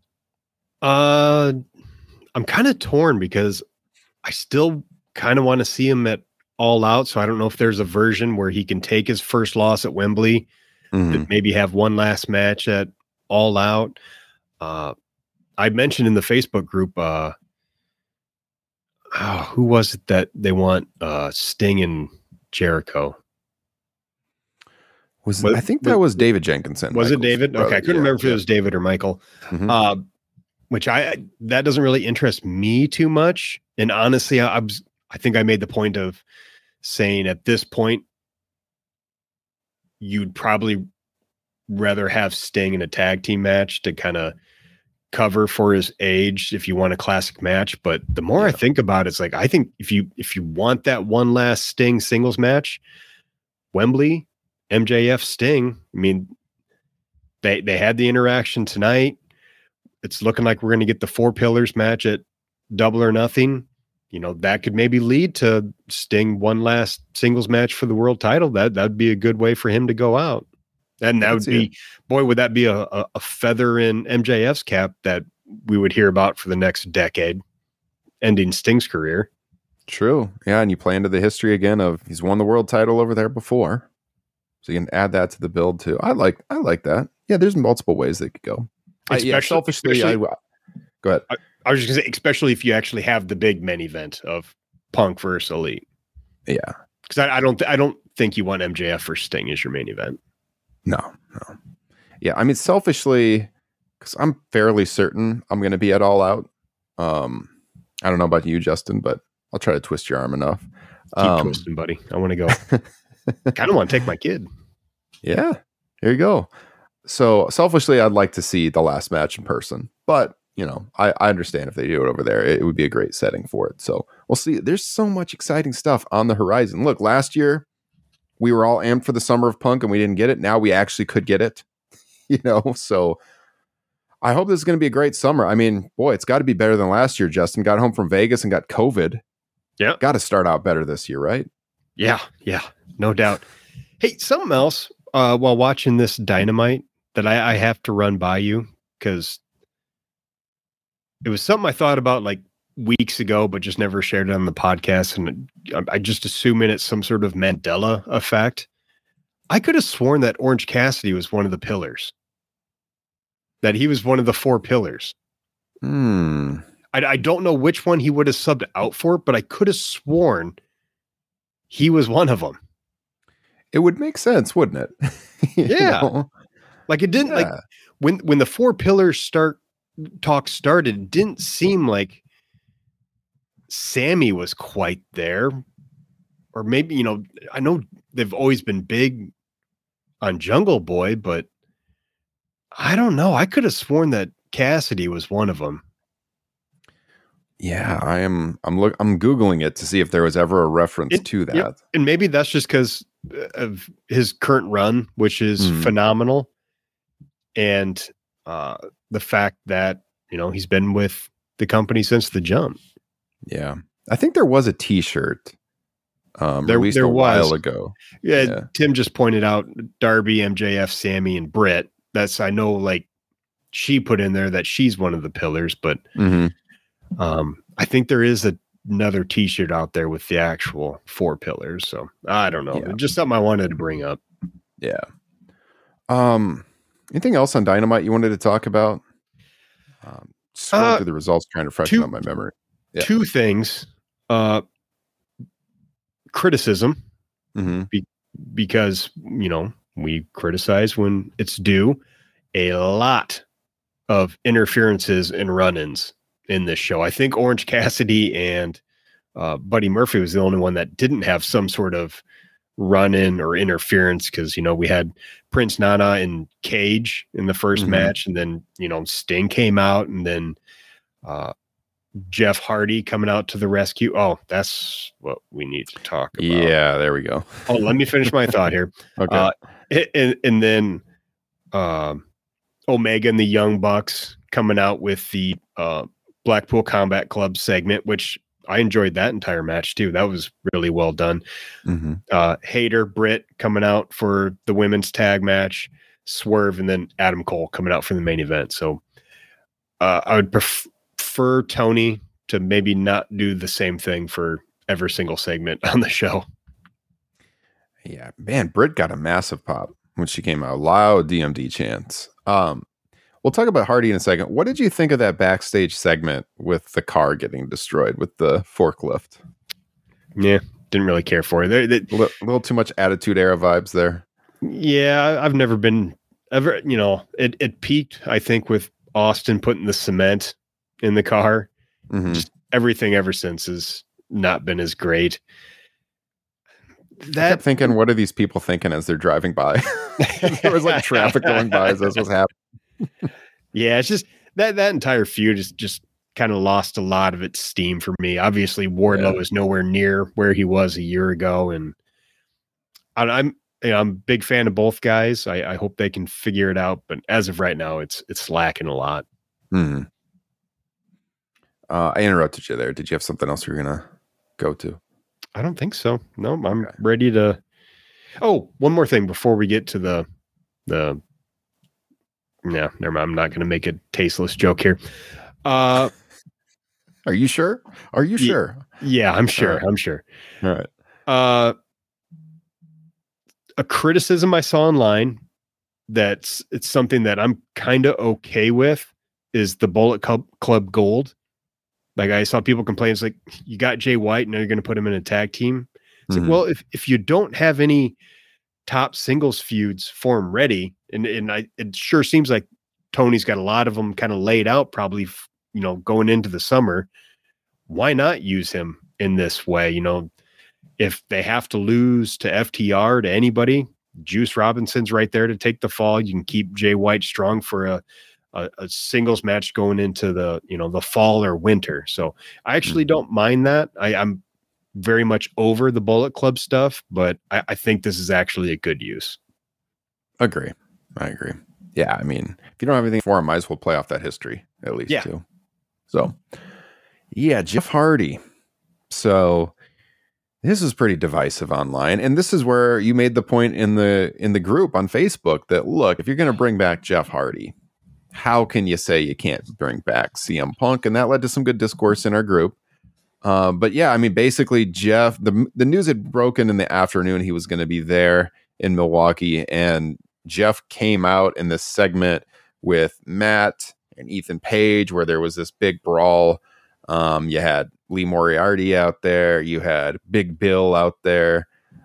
I'm kind of torn because I still kind of want to see him at All Out. So I don't know if there's a version where he can take his first loss at Wembley, maybe have one last match at All Out. I mentioned in the Facebook group, who was it that they want Sting and Jericho? I think that was David Jenkinson. Was it David? Okay, I couldn't remember if it was David or Michael. Which that doesn't really interest me too much. And honestly, I think I made the point of saying at this point, you'd probably rather have Sting in a tag team match to kind of cover for his age if you want a classic match. But the more I think about it, it's like, I think if you want that one last Sting singles match, Wembley, MJF, Sting, I mean, they had the interaction tonight. It's looking like we're going to get the 4 Pillars match at Double or Nothing. That could maybe lead to Sting one last singles match for the world title. That'd be a good way for him to go out. And that would be, would that be a feather in MJF's cap that we would hear about for the next decade, ending Sting's career. True. Yeah. And you play into the history again of he's won the world title over there before. So you can add that to the build too. I like that. Yeah. There's multiple ways they could go. Selfishly, go ahead. I was just going to say, especially if you actually have the big main event of Punk versus Elite. Yeah. Because I don't think you want MJF versus Sting as your main event. No. Yeah, I mean, selfishly, because I'm fairly certain I'm going to be at All Out. I don't know about you, Justin, but I'll try to twist your arm enough. Keep twisting, buddy. I want to go. Kind of want to take my kid. Yeah, here you go. So selfishly, I'd like to see the last match in person, but I understand if they do it over there, it would be a great setting for it. So we'll see. There's so much exciting stuff on the horizon. Look, last year we were all amped for the Summer of Punk and we didn't get it. Now we actually could get it, so I hope this is going to be a great summer. I mean, boy, it's got to be better than last year. Justin got home from Vegas and got COVID. Yeah. Got to start out better this year, right? Yeah. No doubt. Hey, something else while watching this Dynamite that I have to run by you, because it was something I thought about like weeks ago, but just never shared it on the podcast. And I just assuming it's some sort of Mandela effect. I could have sworn that Orange Cassidy was one of the pillars, that he was one of the 4 pillars. I don't know which one he would have subbed out for, but I could have sworn he was one of them. It would make sense, wouldn't it? Yeah. Like it didn't like when the 4 pillars talk started, it didn't seem like Sammy was quite there. Or maybe, I know they've always been big on Jungle Boy, but I don't know. I could have sworn that Cassidy was one of them. Yeah, I'm Googling it to see if there was ever a reference to that. Yep. And maybe that's just because of his current run, which is phenomenal. And the fact that, he's been with the company since the jump. Yeah. I think there was a t-shirt released a while ago. Yeah. Tim just pointed out Darby, MJF, Sammy, and Britt. I know like she put in there that she's one of the pillars, but I think there is another t-shirt out there with the actual 4 pillars. So I don't know. Yeah. Just something I wanted to bring up. Yeah. Anything else on Dynamite you wanted to talk about? Scrolling through the results, trying to freshen up my memory. Yeah. 2 things. Criticism, because, we criticize when it's due. A lot of interferences and run-ins in this show. I think Orange Cassidy and Buddy Murphy was the only one that didn't have some sort of run-in or interference because, we had Prince Nana and Cage in the first match, and then, Sting came out, and then Jeff Hardy coming out to the rescue. Oh, that's what we need to talk about. Yeah, there we go. Oh, let me finish my thought here. Okay. And then Omega and the Young Bucks coming out with the Blackpool Combat Club segment, which I enjoyed that entire match too. That was really well done. Hayter, Britt coming out for the women's tag match, Swerve, and then Adam Cole coming out for the main event. So I would prefer Tony to maybe not do the same thing for every single segment on the show. Yeah, man, Britt got a massive pop when she came out. Loud DMD chants. We'll talk about Hardy in a second. What did you think of that backstage segment with the car getting destroyed with the forklift? Yeah, didn't really care for it. A little too much Attitude Era vibes there. Yeah, I've never been ever, it peaked, I think, with Austin putting the cement in the car. Just everything ever since has not been as great. I kept thinking, what are these people thinking as they're driving by? There was like traffic going by as this was happening. Yeah, it's just that entire feud is just kind of lost a lot of its steam for me. Obviously, Wardlow is nowhere near where he was a year ago, and I'm a big fan of both guys. I hope they can figure it out, but as of right now, it's lacking a lot. I interrupted you there. Did you have something else you're gonna go to? I don't think so. No, I'm ready to. Oh, one more thing before we get to the. No, never mind. I'm not going to make a tasteless joke here. Are you sure? Are you sure? Yeah, I'm sure. Right. I'm sure. All right. A criticism I saw online it's something that I'm kind of okay with is the Bullet Club Gold. Like I saw people complain, it's like, you got Jay White, now you're going to put him in a tag team. It's like, well, if you don't have any top singles feuds for him ready, and it sure seems like Tony's got a lot of them kind of laid out, probably, going into the summer. Why not use him in this way? If they have to lose to FTR, to anybody, Juice Robinson's right there to take the fall. You can keep Jay White strong for a singles match going into the, the fall or winter. So I actually don't mind that. I'm very much over the Bullet Club stuff, but I think this is actually a good use. I agree. Yeah, I mean, if you don't have anything for him, might as well play off that history at least too. So, yeah, Jeff Hardy. So this is pretty divisive online, and this is where you made the point in the group on Facebook that, look, if you're going to bring back Jeff Hardy, how can you say you can't bring back CM Punk? And that led to some good discourse in our group. But yeah, I mean, basically, Jeff, the news had broken in the afternoon. He was going to be there in Milwaukee, and Jeff came out in this segment with Matt and Ethan Page, where there was this big brawl. You had Lee Moriarty out there. You had Big Bill out there.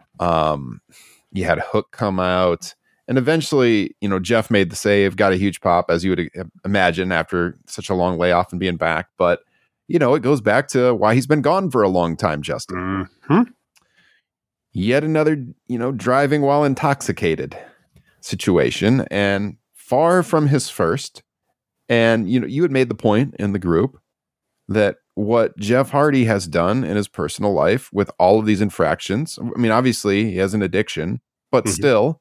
You had Hook come out. And eventually, Jeff made the save, got a huge pop, as you would imagine, after such a long layoff and being back. But, it goes back to why he's been gone for a long time, Justin. Yet another, driving while intoxicated situation, and far from his first. And, you had made the point in the group that what Jeff Hardy has done in his personal life with all of these infractions, I mean, obviously he has an addiction, but still,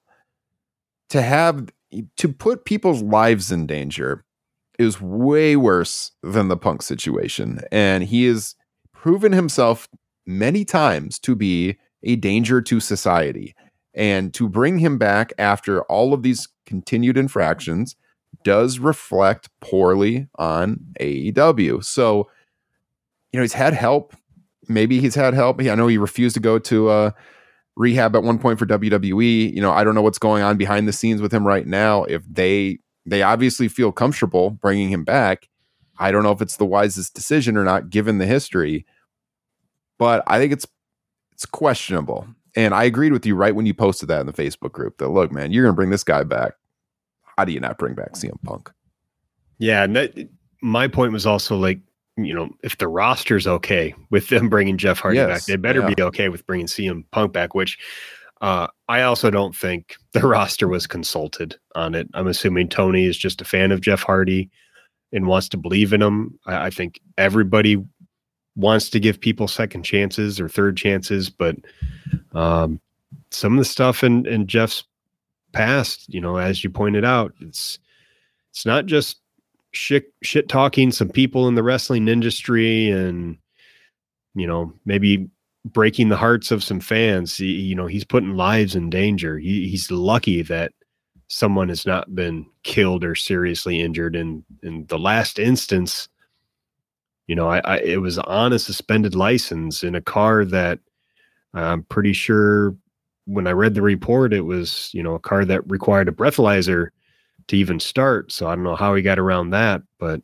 to put people's lives in danger is way worse than the Punk situation. And he has proven himself many times to be a danger to society. And to bring him back after all of these continued infractions does reflect poorly on AEW. So, he's had help. Maybe he's had help. I know he refused to go to rehab at one point for WWE. I don't know what's going on behind the scenes with him right now. If they obviously feel comfortable bringing him back, I don't know if it's the wisest decision or not, given the history. But I think it's questionable. And I agreed with you right when you posted that in the Facebook group that, look, man, you're going to bring this guy back. How do you not bring back CM Punk? Yeah, and my point was also like, if the roster's okay with them bringing Jeff Hardy back, they better be okay with bringing CM Punk back, which I also don't think the roster was consulted on it. I'm assuming Tony is just a fan of Jeff Hardy and wants to believe in him. I think everybody wants to give people second chances or third chances, but some of the stuff in Jeff's past, as you pointed out, it's not just shit talking some people in the wrestling industry and, maybe breaking the hearts of some fans. He's putting lives in danger. He's lucky that someone has not been killed or seriously injured. In the last instance, it was on a suspended license in a car that I'm pretty sure when I read the report, it was, a car that required a breathalyzer to even start. So I don't know how he got around that, but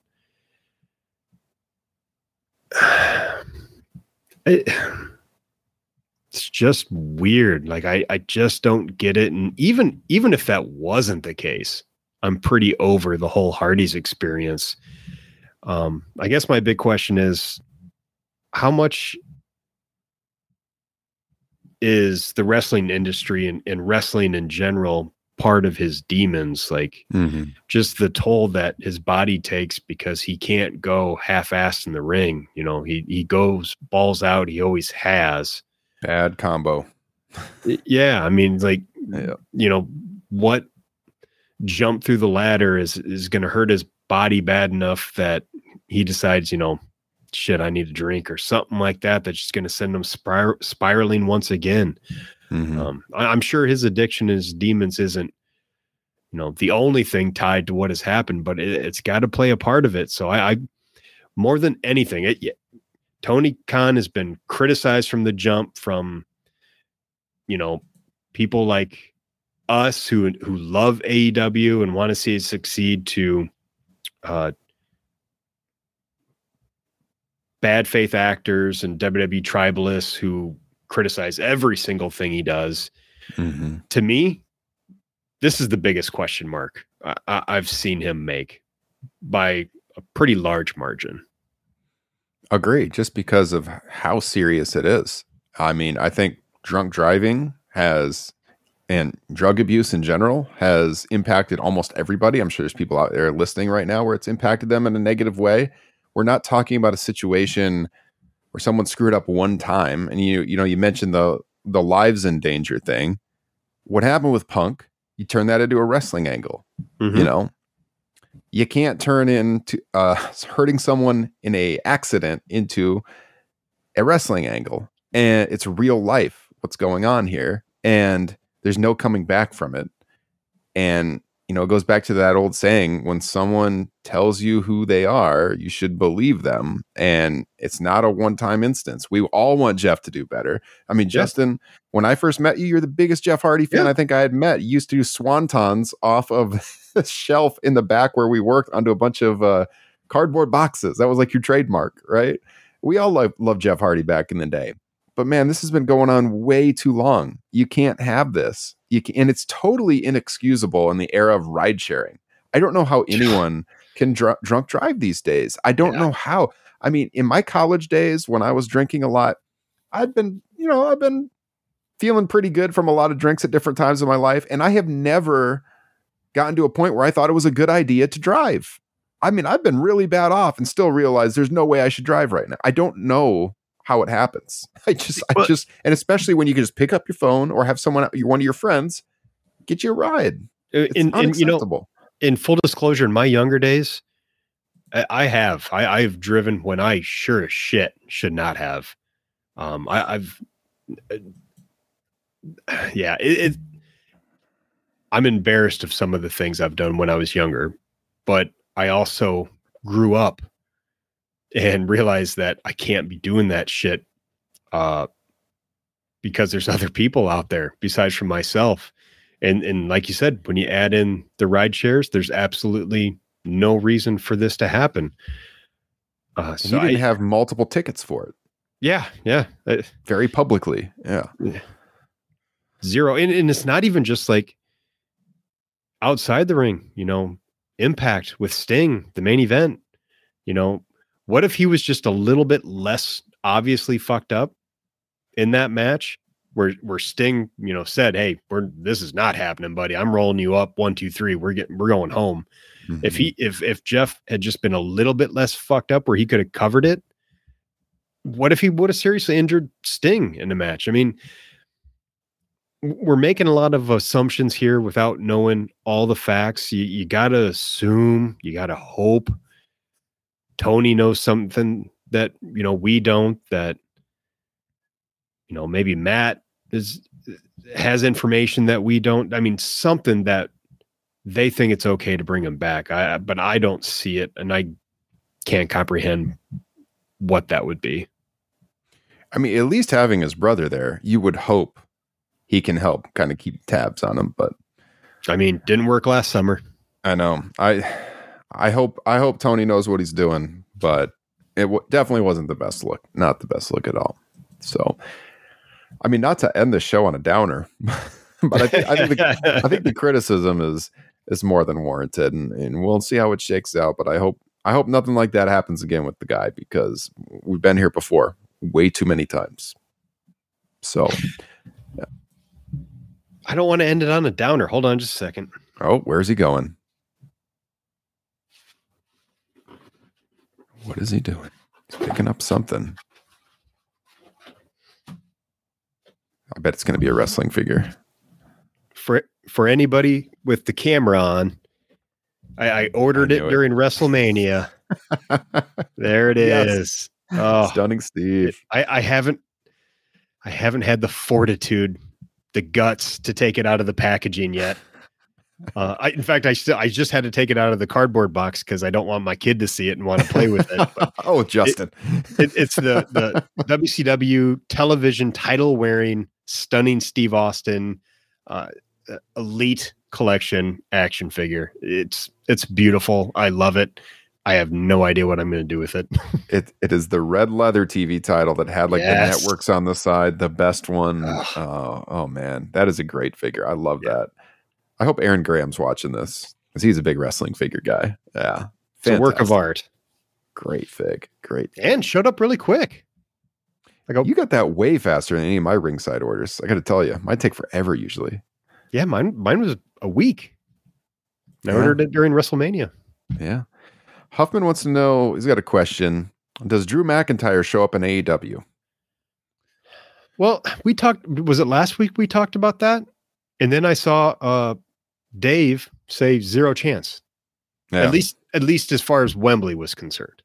it's just weird. Like I just don't get it. And even if that wasn't the case, I'm pretty over the whole Hardy's experience. I guess my big question is, how much is the wrestling industry and wrestling in general part of his demons? Like just the toll that his body takes because he can't go half-assed in the ring. He goes balls out. He always has. Bad combo. Yeah. I mean, like, what jump through the ladder is going to hurt his body bad enough that he decides, shit, I need a drink or something like that. That's just going to send him spiraling once again. I'm sure his addiction, his demons isn't, the only thing tied to what has happened, but it's got to play a part of it. So I more than anything, Tony Khan has been criticized from the jump from, people like us who love AEW and want to see it succeed to bad faith actors and WWE tribalists who criticize every single thing he does. To me, this is the biggest question mark I've seen him make by a pretty large margin. Agree, just because of how serious it is. I mean, I think drunk driving and drug abuse in general has impacted almost everybody. I'm sure there's people out there listening right now where it's impacted them in a negative way. We're not talking about a situation where someone screwed up one time. And you mentioned the lives in danger thing. What happened with Punk? You turn that into a wrestling angle. You can't turn into hurting someone in a accident into a wrestling angle. And it's real life, what's going on here. And there's no coming back from it. And, it goes back to that old saying, when someone tells you who they are, you should believe them. And it's not a one-time instance. We all want Jeff to do better. I mean, Justin, when I first met you, you're the biggest Jeff Hardy fan I think I had met. You used to do swantons off of the shelf in the back where we worked onto a bunch of cardboard boxes. That was like your trademark, right? We all love Jeff Hardy back in the day. But man, this has been going on way too long. You can't have this. And it's totally inexcusable in the era of ride sharing. I don't know how anyone can drunk drive these days. I don't know how. I mean, in my college days when I was drinking a lot, I've been feeling pretty good from a lot of drinks at different times in my life. And I have never gotten to a point where I thought it was a good idea to drive. I mean, I've been really bad off and still realize there's no way I should drive right now. I don't know how it happens. I just, and especially when you can just pick up your phone or have one of your friends get you a ride. It's unacceptable. In full disclosure, in my younger days, I've driven when I sure as shit should not have. I'm embarrassed of some of the things I've done when I was younger, but I also grew up and realized that I can't be doing that shit because there's other people out there besides from myself. And like you said, when you add in the ride shares, there's absolutely no reason for this to happen. So you didn't have multiple tickets for it. Yeah. Very publicly. Yeah. Zero. And it's not even just like outside the ring, Impact with Sting, the main event, what if he was just a little bit less obviously fucked up in that match where Sting, said, "Hey, this is not happening, buddy. I'm rolling you up 1, 2, 3. We're going home." Mhm. If Jeff had just been a little bit less fucked up, where he could have covered it, what if he would have seriously injured Sting in the match? I mean, we're making a lot of assumptions here without knowing all the facts. You gotta assume, you gotta hope Tony knows something that we don't. That maybe Matt has information that we don't. I mean, something that they think it's okay to bring him back. But I don't see it, and I can't comprehend what that would be. I mean, at least having his brother there, you would hope he can help kind of keep tabs on him. But I mean, didn't work last summer. I know. I hope Tony knows what he's doing, but it definitely wasn't the best look. Not the best look at all. So, I mean, not to end the show on a downer, but I think the criticism is more than warranted, and we'll see how it shakes out. But I hope nothing like that happens again with the guy, because we've been here before way too many times. So, yeah. I don't want to end it on a downer. Hold on just a second. Oh, where's he going? What is he doing? He's picking up something. I bet it's going to be a wrestling figure. For anybody with the camera on, I ordered it during WrestleMania. There it is. Oh, Stunning Steve. I haven't had the fortitude, the guts to take it out of the packaging yet. In fact, I just had to take it out of the cardboard box because I don't want my kid to see it and want to play with it. Oh, Justin. It's the WCW television title wearing stunning Steve Austin Elite Collection action figure. It's beautiful. I love it. I have no idea what I'm going to do with it. It is the red leather TV title that had the networks on the side, the best one. Oh man, that is a great figure. I love that. I hope Aaron Graham's watching this, because he's a big wrestling figure guy. Yeah. It's a work of art. Great fig. Great. And showed up really quick. You got that way faster than any of my ringside orders. I got to tell you, mine take forever usually. Yeah, mine was a week. I ordered it during WrestleMania. Yeah. Huffman wants to know, he's got a question. Does Drew McIntyre show up in AEW? Well, was it last week we talked about that? And then I saw Dave say 0 chance. Yeah. At least as far as Wembley was concerned.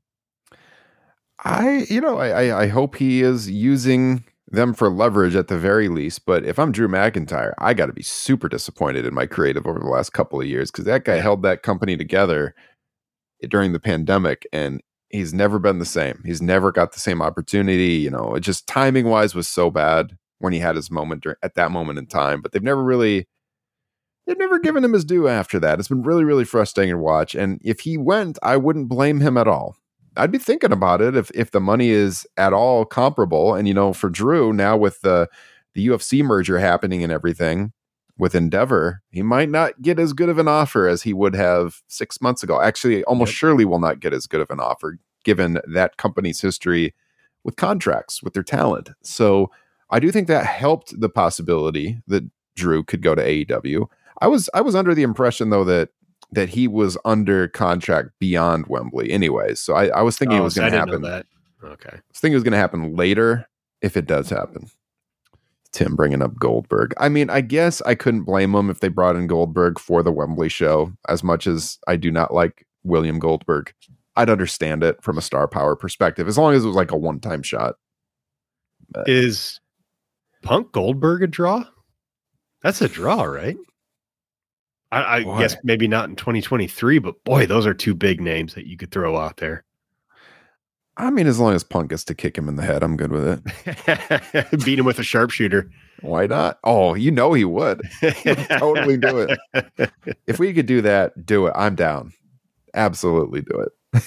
I hope he is using them for leverage at the very least. But if I'm Drew McIntyre, I got to be super disappointed in my creative over the last couple of years, because that guy held that company together during the pandemic, and he's never been the same. He's never got the same opportunity. It just timing wise was so bad when he had his moment at that moment in time. But they've never given him his due after that. It's been really, really frustrating to watch. And if he went, I wouldn't blame him at all. I'd be thinking about it if the money is at all comparable. And, for Drew, now with the UFC merger happening and everything with Endeavor, he might not get as good of an offer as he would have 6 months ago. Actually, almost surely will not get as good of an offer, given that company's history with contracts, with their talent. So I do think that helped the possibility that Drew could go to AEW. I was under the impression, though, that he was under contract beyond Wembley anyways. So I was thinking it was going to happen. That. Okay. I was thinking it was going to happen later, if it does happen. Tim bringing up Goldberg. I mean, I guess I couldn't blame them if they brought in Goldberg for the Wembley show, as much as I do not like William Goldberg. I'd understand it from a star power perspective, as long as it was like a one-time shot. But is Punk Goldberg a draw? That's a draw, right? I guess maybe not in 2023, but boy, those are two big names that you could throw out there. I mean, as long as Punk gets to kick him in the head, I'm good with it. Beat him with a sharpshooter. Why not? Oh, he would. Totally do it. If we could do that, do it. I'm down. Absolutely do it.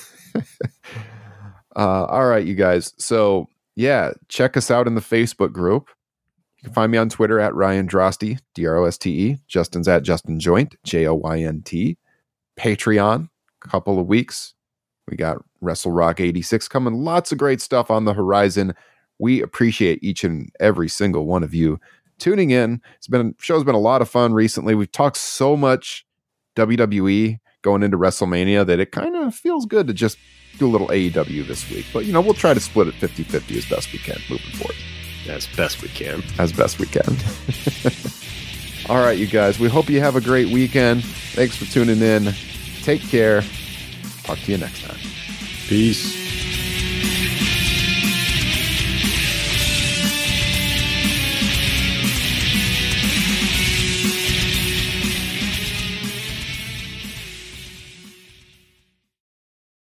All right, you guys. So, yeah, check us out in the Facebook group. You can find me on Twitter at Ryan Droste, Droste. Justin's at Justin Joint, Joynt. Patreon, couple of weeks. We got Wrestle Rock 86 coming. Lots of great stuff on the horizon. We appreciate each and every single one of you tuning in. Show's been a lot of fun recently. We've talked so much WWE going into WrestleMania that it kind of feels good to just do a little AEW this week. But, we'll try to split it 50-50 as best we can moving forward. As best we can. As best we can. All right, you guys. We hope you have a great weekend. Thanks for tuning in. Take care. Talk to you next time. Peace.